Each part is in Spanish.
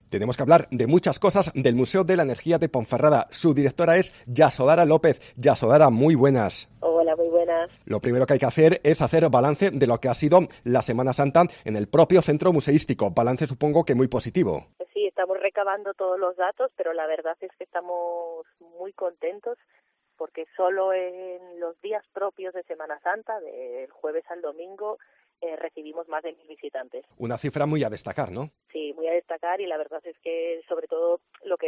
Tenemos que hablar de muchas cosas del Museo de la Energía de Ponferrada. Su directora es Yasodara López. Yasodara, muy buenas. Hola, muy buenas. Lo primero que hay que hacer es hacer balance de lo que ha sido la Semana Santa en el propio centro museístico. Balance supongo que muy positivo. Pues sí, estamos recabando todos los datos, pero la verdad es que estamos muy contentos porque solo en los días propios de Semana Santa, del jueves al domingo, recibimos más de 1.000 visitantes. Una cifra muy a destacar, ¿no? Sí, muy a destacar, y la verdad es que sobre todo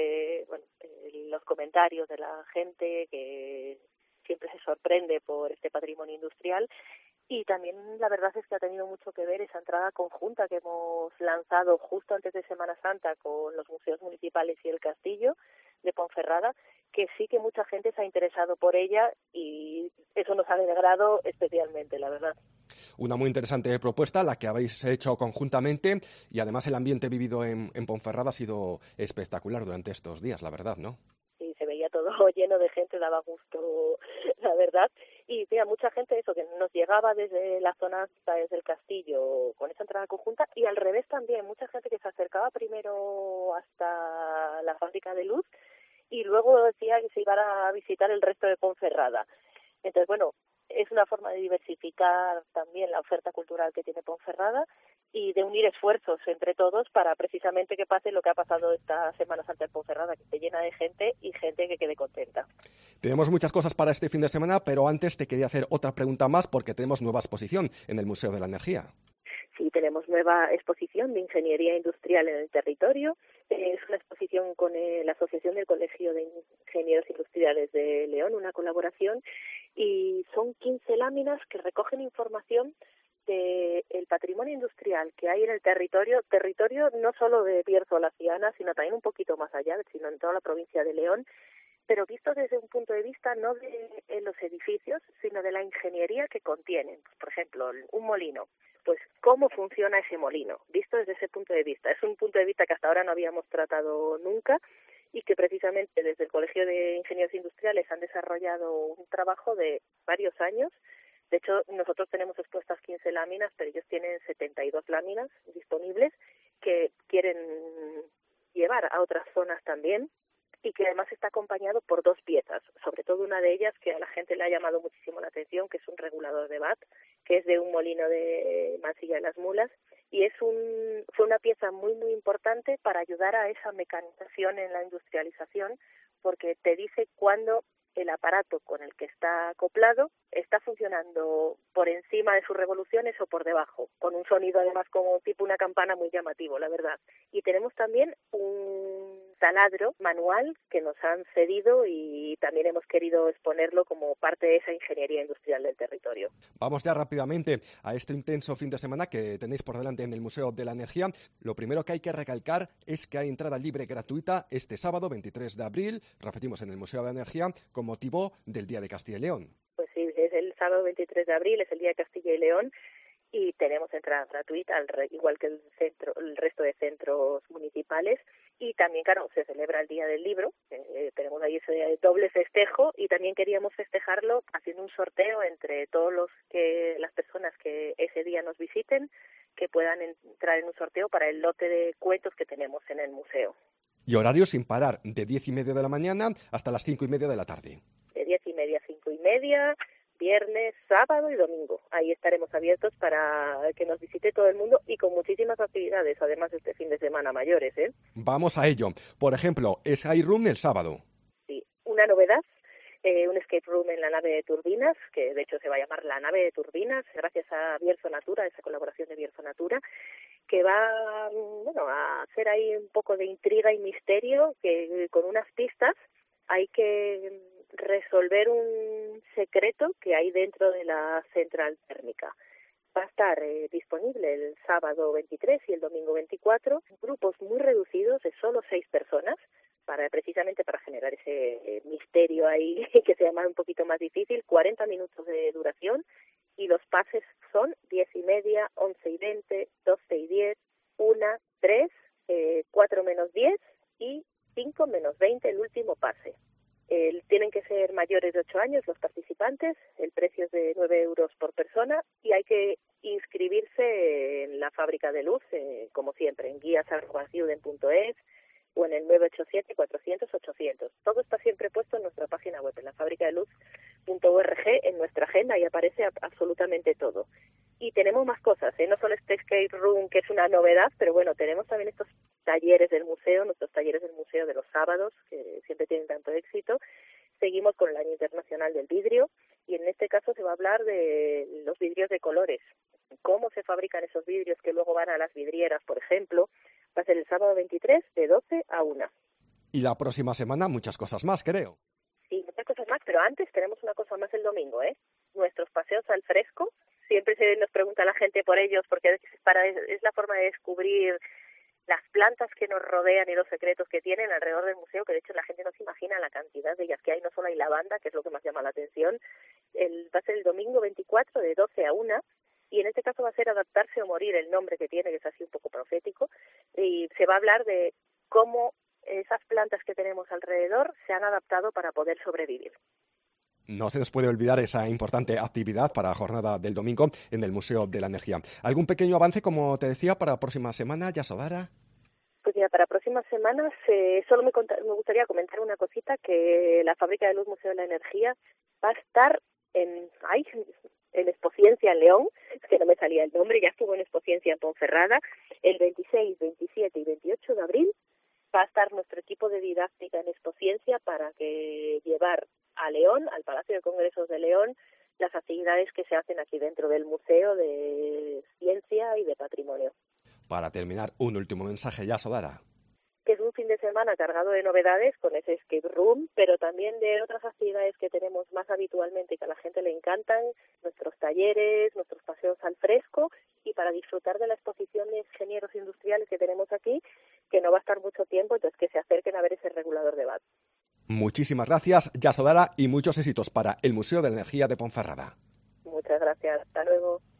los comentarios de la gente que siempre se sorprende por este patrimonio industrial. Y también la verdad es que ha tenido mucho que ver esa entrada conjunta que hemos lanzado justo antes de Semana Santa con los museos municipales y el castillo de Ponferrada, que sí que mucha gente se ha interesado por ella y eso nos ha alegrado especialmente, la verdad. Una muy interesante propuesta, la que habéis hecho conjuntamente, y además el ambiente vivido en Ponferrada ha sido espectacular durante estos días, la verdad, ¿no? Sí, se veía todo lleno de gente, daba gusto, la verdad. Y mira, mucha gente eso, que nos llegaba desde la zona alta, desde el castillo, con esa entrada conjunta, y al revés también, mucha gente que se acercaba primero hasta la fábrica de luz y luego decía que se iban a visitar el resto de Ponferrada. Entonces, bueno, es una forma de diversificar también la oferta cultural que tiene Ponferrada y de unir esfuerzos entre todos para precisamente que pase lo que ha pasado esta Semana Santa en Ponferrada, que esté llena de gente y gente que quede contenta. Tenemos muchas cosas para este fin de semana, pero antes te quería hacer otra pregunta más porque tenemos nueva exposición en el Museo de la Energía. Sí, tenemos nueva exposición de Ingeniería Industrial en el territorio. Es una exposición con la Asociación del Colegio de Ingenieros Industriales de León, una colaboración, y son 15 láminas que recogen información del patrimonio industrial que hay en el territorio no solo de Bierzo la Ciana, sino también un poquito más allá, sino en toda la provincia de León, pero visto desde un punto de vista no de los edificios, sino de la ingeniería que contienen. Pues, por ejemplo, un molino. Pues cómo funciona ese molino, visto desde ese punto de vista. Es un punto de vista que hasta ahora no habíamos tratado nunca y que precisamente desde el Colegio de Ingenieros Industriales han desarrollado un trabajo de varios años. De hecho, nosotros tenemos expuestas 15 láminas, pero ellos tienen 72 láminas disponibles que quieren llevar a otras zonas también, y que además está acompañado por dos piezas, sobre todo una de ellas que a la gente le ha llamado muchísimo la atención, que es un regulador de VAT, que es de un molino de Mansilla de las Mulas, y fue una pieza muy muy importante para ayudar a esa mecanización en la industrialización, porque te dice cuándo el aparato con el que está acoplado está funcionando por encima de sus revoluciones o por debajo, con un sonido además como tipo una campana muy llamativo, la verdad. Y tenemos también un taladro manual que nos han cedido y también hemos querido exponerlo como parte de esa ingeniería industrial del territorio. Vamos ya rápidamente a este intenso fin de semana que tenéis por delante en el Museo de la Energía. Lo primero que hay que recalcar es que hay entrada libre gratuita este sábado 23 de abril, repetimos, en el Museo de la Energía, con motivo del Día de Castilla y León. Pues sí, es el sábado 23 de abril, es el Día de Castilla y León, y tenemos entrada gratuita, igual que el resto de centros municipales. Y también, claro, se celebra el Día del Libro, tenemos ahí ese doble festejo, y también queríamos festejarlo haciendo un sorteo entre las personas que ese día nos visiten, que puedan entrar en un sorteo para el lote de cuentos que tenemos en el museo. Y horario sin parar, de 10:30 de la mañana hasta las 5:30 de la tarde. De 10:30 a 5:30, viernes, sábado y domingo. Ahí estaremos abiertos para que nos visite todo el mundo y con muchísimas actividades, además de este fin de semana mayores, ¿eh? Vamos a ello. Por ejemplo, Sky Room el sábado. Sí, una novedad, un escape room en la nave de turbinas, que de hecho se va a llamar la nave de turbinas, gracias a Bierzo Natura, esa colaboración de Bierzo Natura, que va, bueno, a hacer ahí un poco de intriga y misterio, que con unas pistas hay que resolver un secreto que hay dentro de la central térmica. Va a estar disponible el sábado 23 y el domingo 24, grupos muy reducidos de solo 6 personas, precisamente para generar ese misterio ahí que se llama un poquito más difícil, 40 minutos de duración, y los pases son 10:30, 11:20, 12:10, 1, 3, 4 menos 10 y 5 menos 20 el último pase. Tienen que ser mayores de 8 años los participantes, el precio es de 9 euros por persona y hay que inscribirse en la fábrica de luz, como siempre, en guías@ciuden.es, 987-400-800. Todo está siempre puesto en nuestra página web, en la fabricadeluz.org, en nuestra agenda, y aparece absolutamente todo. Y tenemos más cosas, no solo este escape room, que es una novedad, pero bueno, tenemos también estos talleres del museo, nuestros talleres del museo de los sábados, que siempre tienen tanto éxito. Seguimos con el Año Internacional del Vidrio, y en este caso se va a hablar de los vidrios de colores, cómo se fabrican esos vidrios que luego van a las vidrieras, por ejemplo. Va a ser el sábado 23 de 12 a 1. Y la próxima semana muchas cosas más, creo. Sí, muchas cosas más, pero antes tenemos una cosa más el domingo, nuestros paseos al fresco. Siempre se nos pregunta la gente por ellos, porque es la forma de descubrir las plantas que nos rodean y los secretos que tienen alrededor del museo, que de hecho la gente no se imagina la cantidad de ellas que hay. No solo hay lavanda, que es lo que más llama la atención. Va a ser el domingo 24 de 12 a 1, y en este caso va a ser Adaptarse o Morir, el nombre que tiene, que es así un poco profético, y se va a hablar de cómo esas plantas que tenemos alrededor se han adaptado para poder sobrevivir. No se nos puede olvidar esa importante actividad para la jornada del domingo en el Museo de la Energía. ¿Algún pequeño avance, como te decía, para la próxima semana, Yasodhara? Pues mira, para próximas semanas solo me gustaría comentar una cosita, que la Fábrica de Luz Museo de la Energía va a estar en Expociencia en León, es que no me salía el nombre, ya estuvo en Expociencia en Ponferrada, el 26, 27 y 28 de abril. Va a estar nuestro equipo de didáctica en Expociencia para que llevar a León, al Palacio de Congresos de León, las actividades que se hacen aquí dentro del Museo de Ciencia y de Patrimonio. Para terminar, un último mensaje, Yasodhara. Que es un fin de semana cargado de novedades con ese escape room, pero también de otras actividades que tenemos más habitualmente y que a la gente le encantan, nuestros talleres, nuestros paseos al fresco, y para disfrutar de la exposición de ingenieros industriales que tenemos aquí, que no va a estar mucho tiempo, entonces que se acerquen a ver ese regulador de VAT. Muchísimas gracias, Yasodhara, y muchos éxitos para el Museo de la Energía de Ponferrada. Muchas gracias. Hasta luego.